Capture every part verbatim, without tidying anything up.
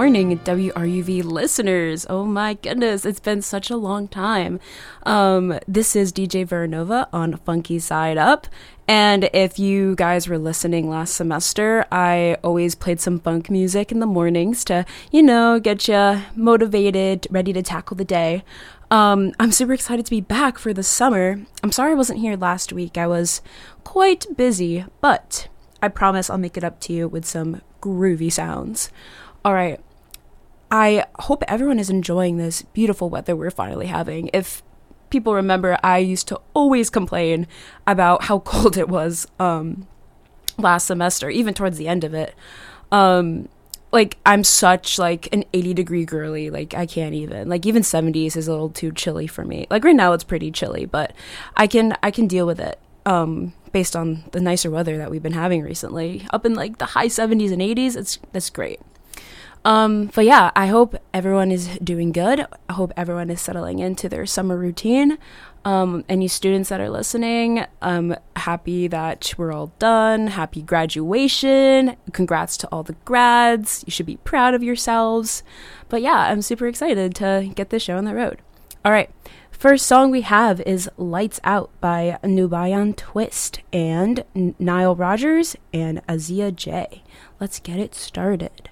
morning, W R U V listeners. Oh my goodness, it's been such a long time. Um, this is D J Veranova on Funky Side Up. And if you guys were listening last semester, I always played some funk music in the mornings to, you know, get you motivated, ready to tackle the day. Um, I'm super excited to be back for the summer. I'm sorry I wasn't here last week. I was quite busy, but I promise I'll make it up to you with some groovy sounds. All right. I hope everyone is enjoying this beautiful weather we're finally having. If people remember, I used to always complain about how cold it was um, last semester, even towards the end of it. Um, like, I'm such, like, an eighty degree girly. Like, I can't even. Like, even seventies is a little too chilly for me. Like, right now it's pretty chilly, but I can I can deal with it um, based on the nicer weather that we've been having recently. Up in, like, the high seventies and eighties, it's that's great. Um, but yeah, I hope everyone is doing good. I hope everyone is settling into their summer routine. Um, any students that are listening, I'm happy that we're all done. Happy graduation. Congrats to all the grads. You should be proud of yourselves. But yeah, I'm super excited to get this show on the road. All right. First song we have is Lights Out by Nubayan Twist and Nile Rodgers and Azia J. Let's get it started.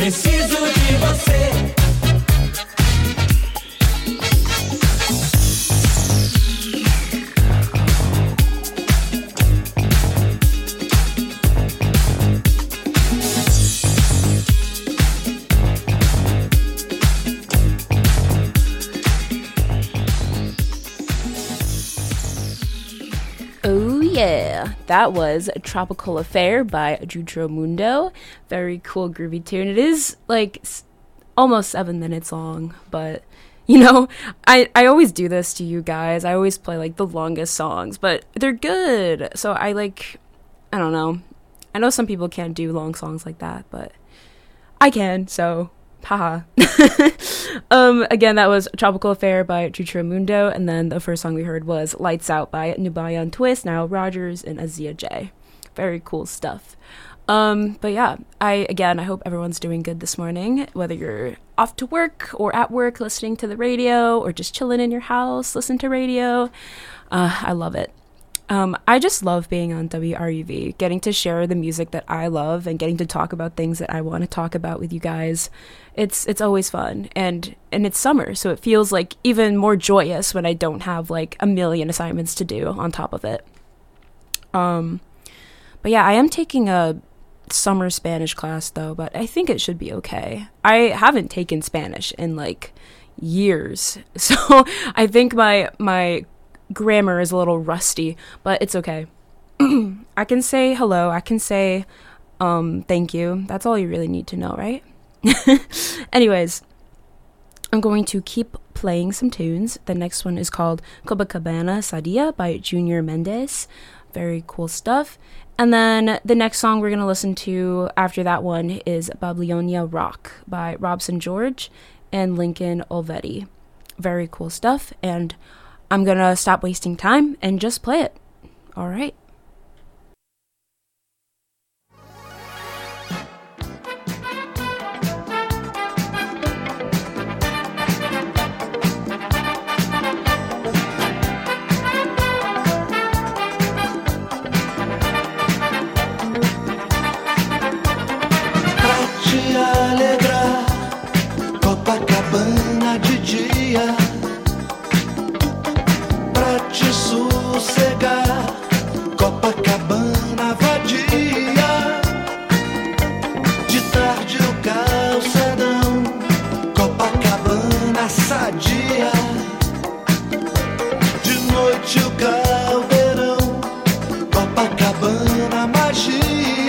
Preciso de você. Yeah, that was Tropical Affair by Jutro Mundo. Very cool, groovy tune. It is like s- almost seven minutes long, but you know, I, I always do this to you guys. I always play like the longest songs, but they're good. So I like, I don't know. I know some people can't do long songs like that, but I can, so haha. um, again, that was Tropical Affair by Jutro Mundo, and then the first song we heard was Lights Out by Nubayan Twist, Nile Rodgers, and Azia J. Very cool stuff. Um, but yeah, I, again, I hope everyone's doing good this morning, whether you're off to work or at work listening to the radio or just chilling in your house, listen to radio. Uh, I love it. Um, I just love being on W R U V, getting to share the music that I love and getting to talk about things that I want to talk about with you guys. It's it's always fun, and and it's summer, so it feels like even more joyous when I don't have like a million assignments to do on top of it. Um, but yeah, I am taking a summer Spanish class though, but I think it should be okay. I haven't taken Spanish in like years, so I think my my grammar is a little rusty, but it's okay. I can say hello, I can say um thank you. That's all you really need to know, right? Anyways, I'm going to keep playing some tunes. The next one is called Copacabana Sadia by Junior Mendez. Very cool stuff. And then the next song we're going to listen to after that one is Babylonia Rock by Robson George and Lincoln Olvedi. Very cool stuff, and I'm going to stop wasting time and just play it. All right. Pra te alegrar, Copacabana de dia. Pra te sossegar, Copacabana vadia. De tarde o calçadão, Copacabana sadia. De noite o caldeirão, Copacabana magia.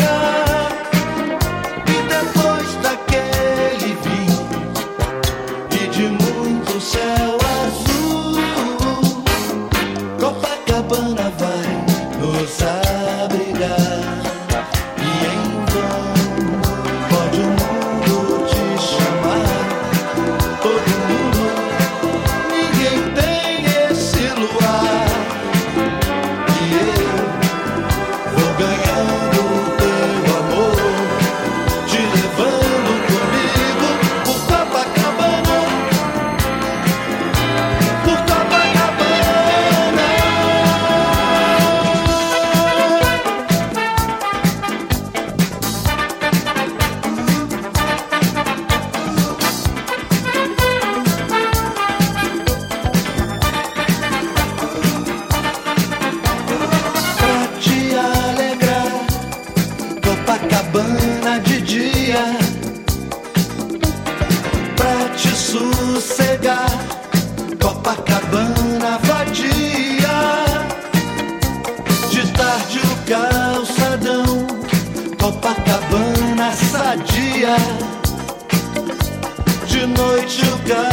E depois daquele vinho e de muito céu azul, Copacabana vai nos abrigar. E em vão pode o mundo te chamar. Todo mundo, ninguém tem esse luar. E eu vou ganhando teu amor, te levando comigo por Copacabana, por Copacabana. Pra te alegrar, Copacabana de dia. Pra te sossegar, Copacabana vadia. De tarde o calçadão, Copacabana sadia. De noite o calçadão,